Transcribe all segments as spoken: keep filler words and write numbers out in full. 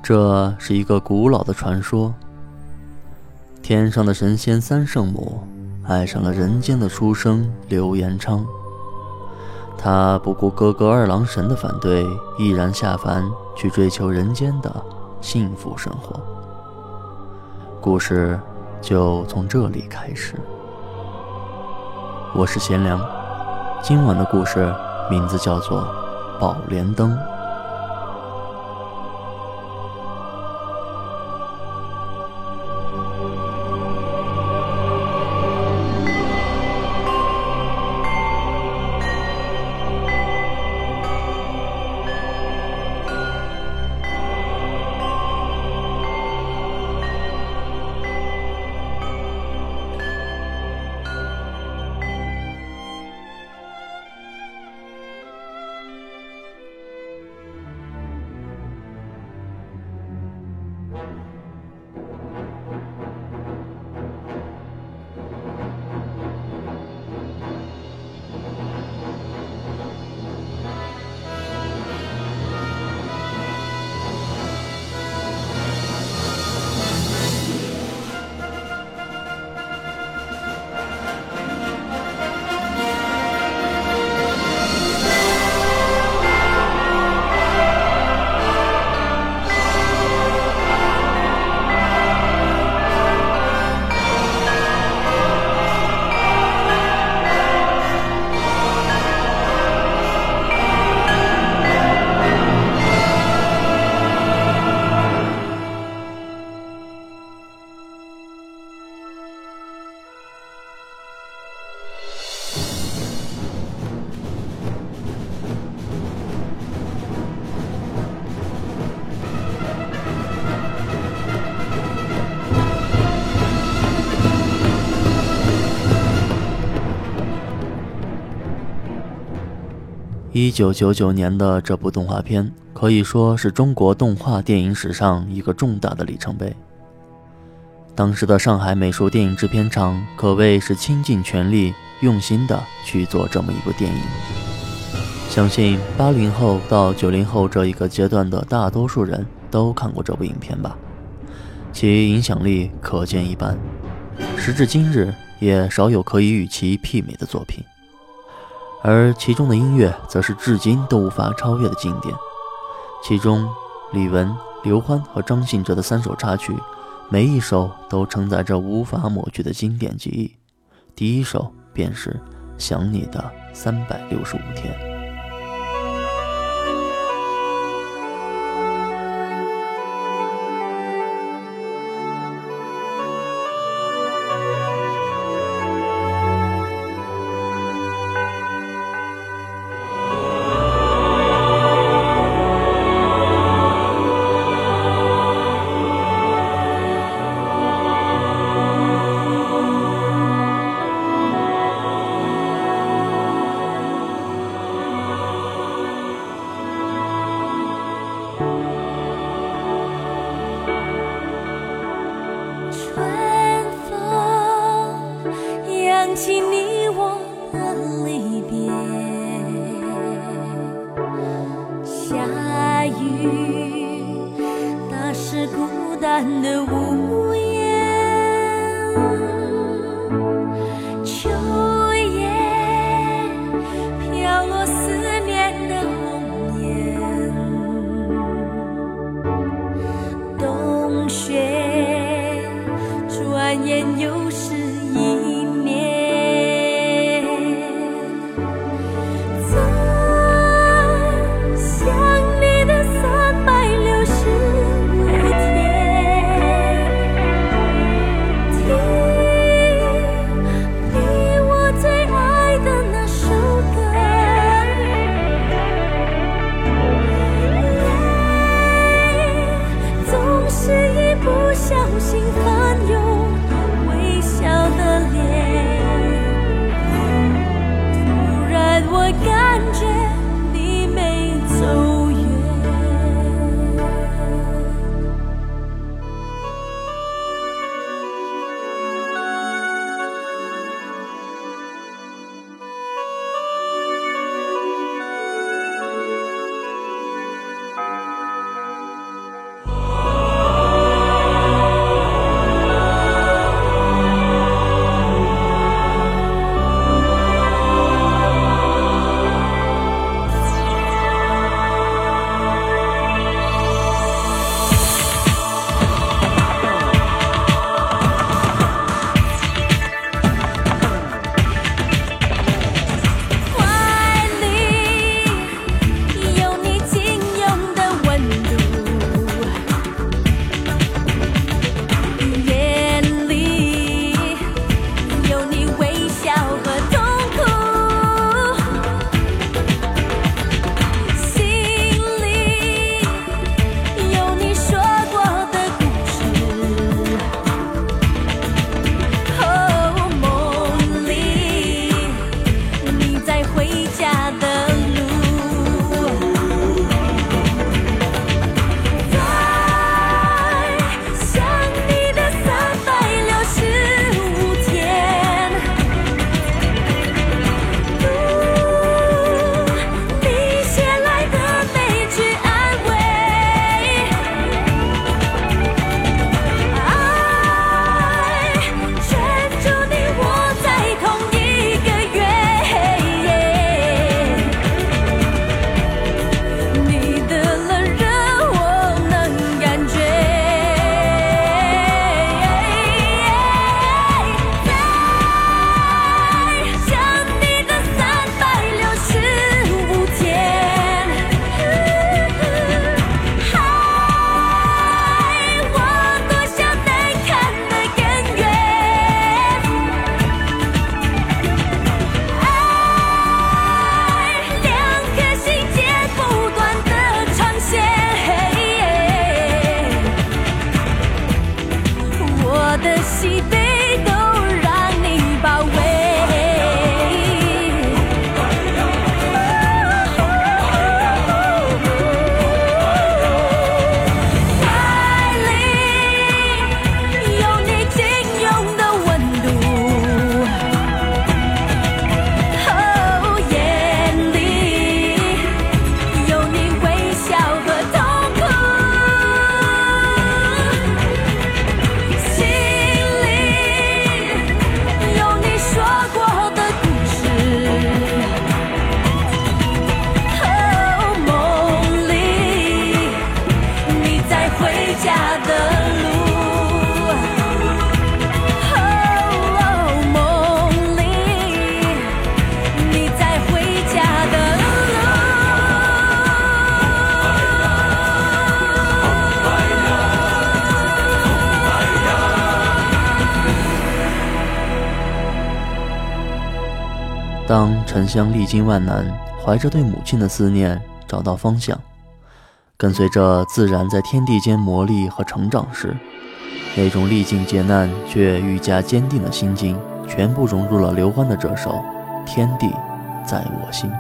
这是一个古老的传说，天上的神仙三圣母爱上了人间的书生刘延昌，他不顾哥哥二郎神的反对，毅然下凡去追求人间的幸福生活。故事就从这里开始。我是贤良，今晚的故事名字叫做宝莲灯。一九九九年的这部动画片可以说是中国动画电影史上一个重大的里程碑。当时的上海美术电影制片厂可谓是倾尽全力用心的去做这么一部电影。相信八零后到九零后这一个阶段的大多数人都看过这部影片吧，其影响力可见一斑，时至今日也少有可以与其媲美的作品。而其中的音乐则是至今都无法超越的经典，其中李玟、刘欢和张信哲的三首插曲，每一首都承载着无法抹去的经典记忆。第一首便是《想你的三百六十五天》。 的屋檐，秋叶飘落思念的红颜，冬雪转眼又是一年，在想你的三百六十五天，听你我最爱的那首歌，泪总是一不小心翻涌微笑的脸，突然我感觉你没走远。 的西北都让你包围。爱里有你仅有的温度，哦，眼里有你微笑和痛苦，心里有你说过的故事，哦，梦里你在回家的路，哦，梦里你在回家的路。 当沉香历经万难，怀着对母亲的思念找到方向，跟随着自然在天地间磨砺和成长时，那种历尽劫难却愈加坚定的心境，全部融入了刘欢的这首《天地在我心》。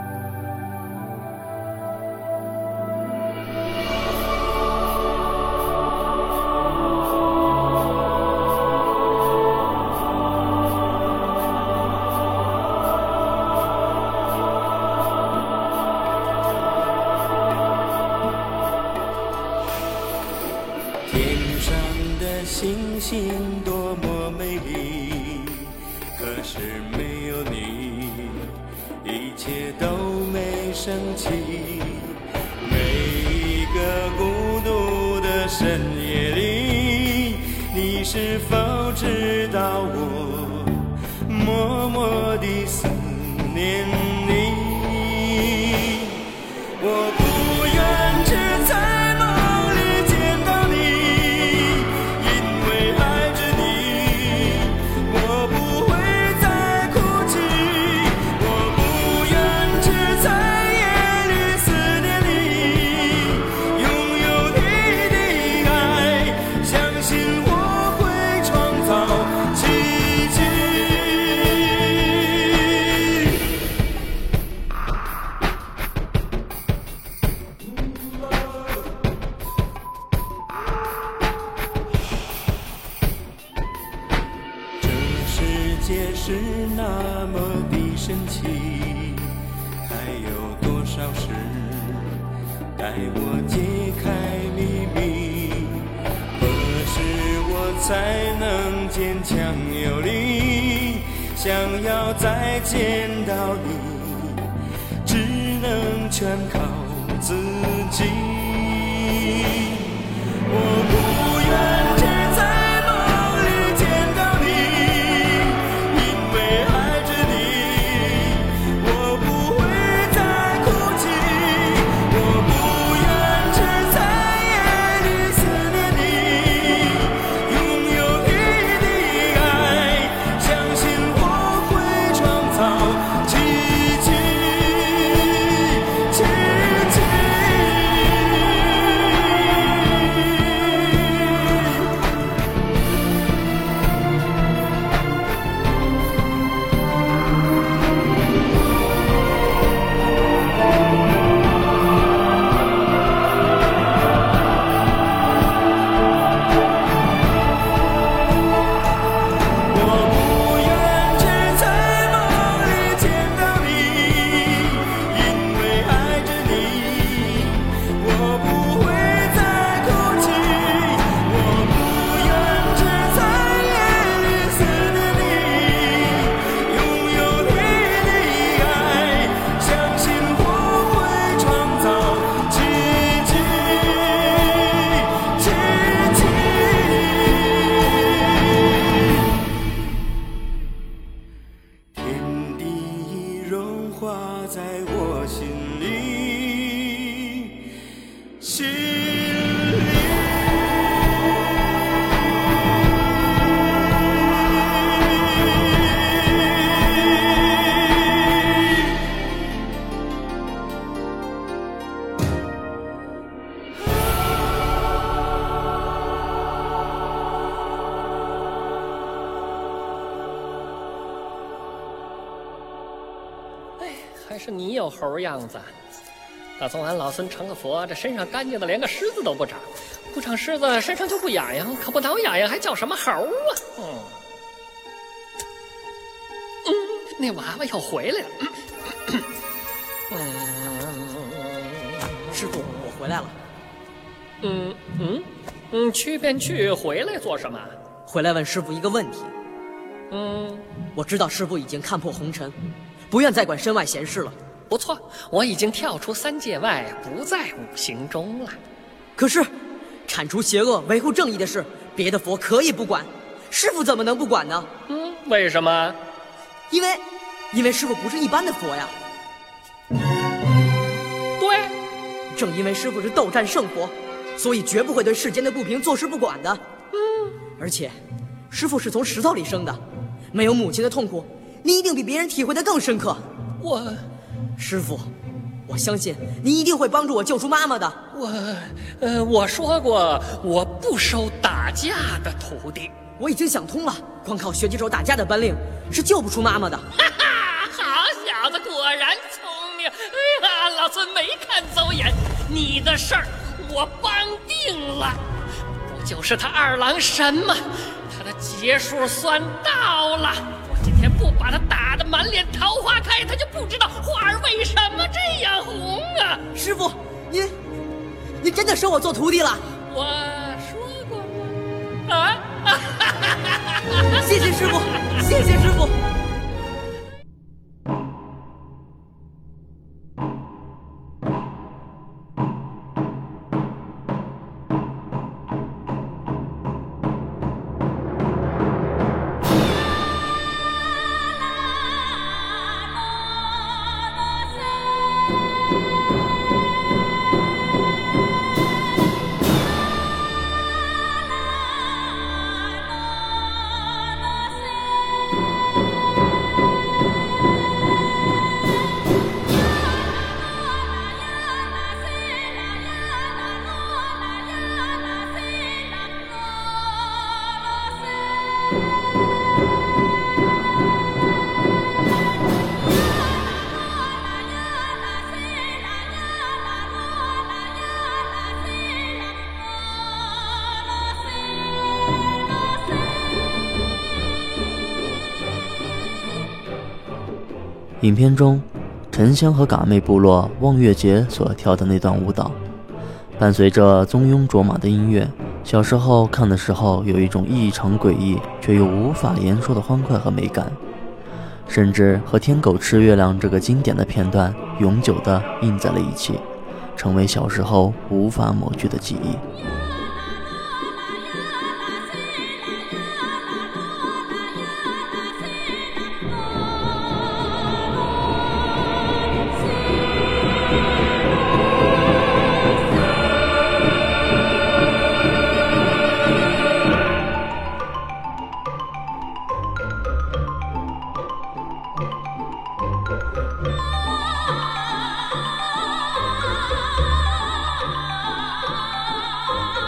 天上的星星多么美丽，可是没有你，一切都没升起。每一个孤独的深夜里，你是否知道我默默地思念你？我不愿只在梦里见到你，因为爱着你，我不会再哭泣。我不愿只在夜里思念你，拥有你的爱，相信我会创造奇迹。这世界是那么的神奇，还有多少事待我揭开秘密？何时我才能坚强有力？想要再见到你，只能全靠自己。我不愿只在梦里见到你，因为爱着你，我不会再哭泣。我不愿只在夜里思念你，拥有你的爱，相信我会创造奇迹，奇迹。 还是你有猴样子。大从俺老孙成了佛，这身上干净的连个虱子都不长，不长虱子身上就不痒痒，可不挠痒痒还叫什么猴啊？嗯，嗯，那娃娃要回来了。嗯， 师傅，我回来了。 嗯嗯嗯，去便去，回来做什么？ 回来问师傅一个问题。 嗯， 我知道师傅已经看破红尘，不愿再管身外闲事了。 不错，我已经跳出三界外，不在五行中了。 可是，铲除邪恶、维护正义的事，别的佛可以不管，师傅怎么能不管呢？ 嗯，为什么？ 因为，因为师傅不是一般的佛呀。 对， 正因为师傅是斗战胜佛，所以绝不会对世间的不平坐视不管的。 嗯， 而且，师傅是从石头里生的，没有母亲的痛苦，你一定比别人体会得更深刻。 我， 师傅，我相信你一定会帮助我救出妈妈的。 我，呃，我说过，我不收打架的徒弟。 我已经想通了，光靠学几手打架的本领是救不出妈妈的。 哈哈，好小子，果然聪明。哎呀，老孙没看走眼，你的事儿我帮定了。不就是他二郎神吗？他的劫数算到了。我今天不把他打得满脸桃花开，他就不知道花儿为什么这样红啊！ 师傅，您，您真的收我做徒弟了？ 我说过吗？啊！ 谢谢师傅，谢谢师傅。 影片中，沉香和嘎妹部落望月节所跳的那段舞蹈，伴随着宗庸卓玛的音乐，小时候看的时候有一种异常诡异却又无法言说的欢快和美感，甚至和天狗吃月亮这个经典的片段永久地印在了一起，成为小时候无法抹去的记忆。 啊。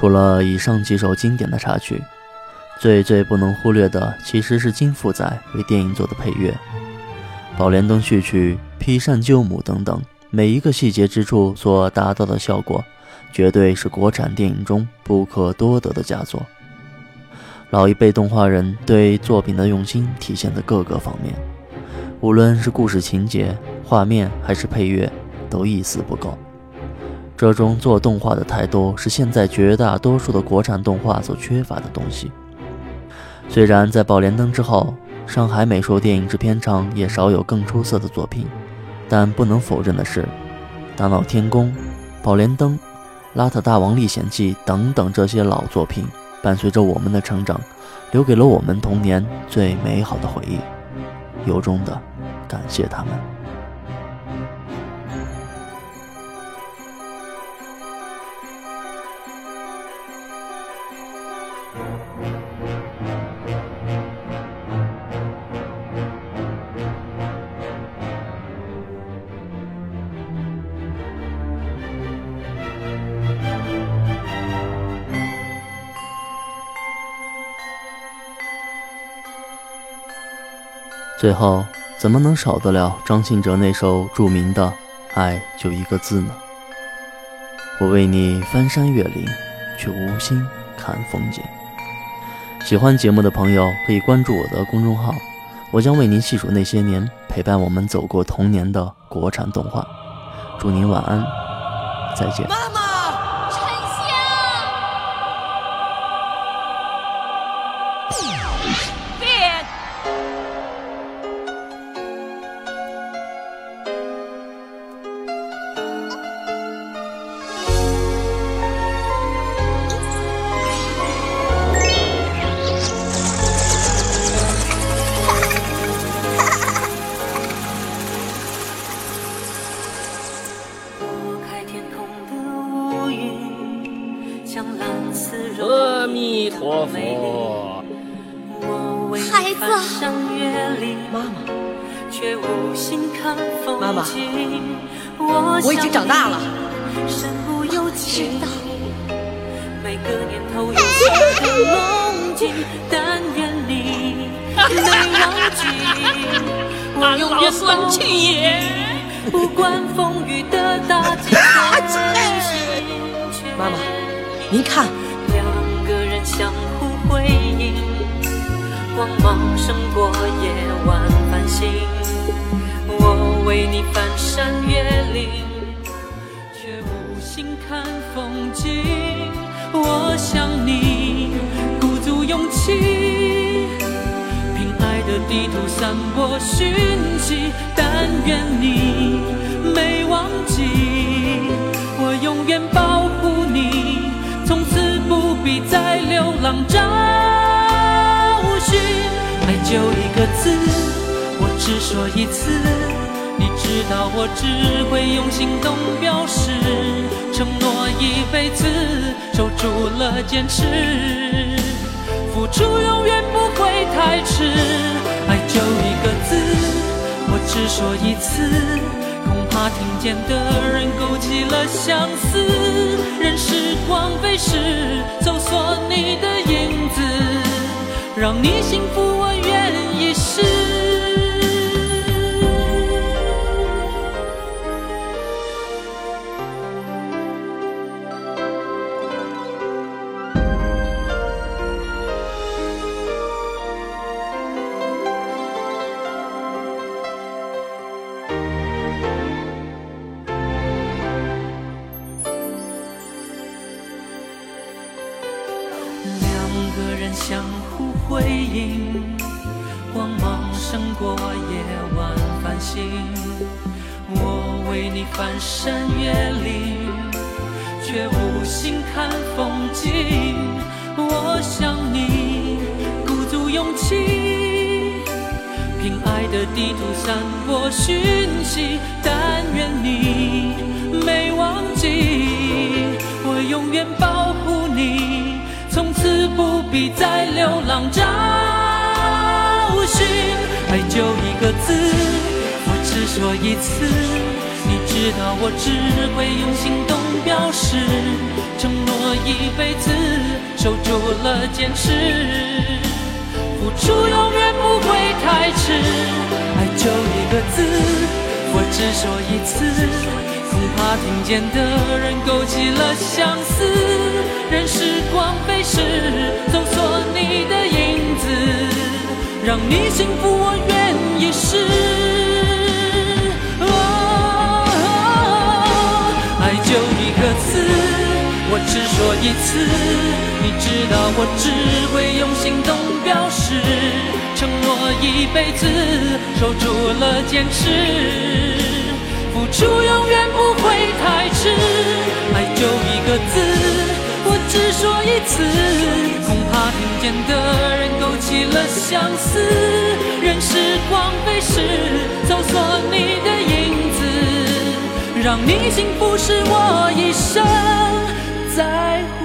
除了以上几首经典的插曲，最最不能忽略的其实是金富仔为电影做的配乐。宝莲灯序曲、劈扇救母等等，每一个细节之处所达到的效果，绝对是国产电影中不可多得的佳作。老一辈动画人对作品的用心体现在各个方面，无论是故事情节、画面还是配乐，都一丝不苟。这种做动画的态度是现在绝大多数的国产动画所缺乏的东西。虽然在宝莲灯之后，上海美术电影制片厂也少有更出色的作品，但不能否认的是，大闹天宫、宝莲灯、邋遢大王历险记等等这些老作品，伴随着我们的成长，留给了我们童年最美好的回忆，由衷的感谢他们。最后，怎么能少得了张信哲那首著名的《爱就一个字》呢？我为你翻山越岭，却无心看风景。喜欢节目的朋友可以关注我的公众号，我将为您细数那些年陪伴我们走过童年的国产动画。祝您晚安，再见。 妈妈， 沉香， 变。阿弥陀佛， 孩子， 妈妈，妈妈， 我已经长大了。 知道。 每个年头有新的梦境，但愿你没忘记。 俺老孙去也。 不管风雨的打击， 妈妈，您看， 两个人相互辉映，光芒胜过夜晚繁星。我为你翻山越岭，却无心看风景。我想你鼓足勇气，凭爱的地图散播讯息，但愿你没忘记，我永远保护你，从此不必再流浪找寻。爱就一个字，我只说一次，你知道我只会用行动表示，承诺一辈子，守住了坚持，付出永远不会太迟。爱就一个字，我只说一次，恐怕听见的人勾起了相思。任时光飞逝，搜索你的影子，让你幸福我愿意试。相互辉映，光芒胜过夜晚繁星。我为你翻山越岭，却无心看风景。我想你鼓足勇气，凭爱的地图散播讯息，但愿你没忘记，我永远保护你，从此不必再流浪找寻。爱就一个字，我只说一次，你知知道我只会用行动表示，承诺一辈子，守住了坚持，付出永远不会太迟。爱就一个字，我只说一次，恐怕听见的人勾起了相思。任时光飞逝，搜索你的影子，让你幸福我愿意试。哦，爱就一个字，我只说一次，你知道我只会用行动表示，承诺一辈子，守住了坚持，付出永远不会太迟。爱就一个字，我只说一次，恐怕听见的人勾起了相思。任时光飞逝，搜索你的影子，让你幸福是我一生在乎。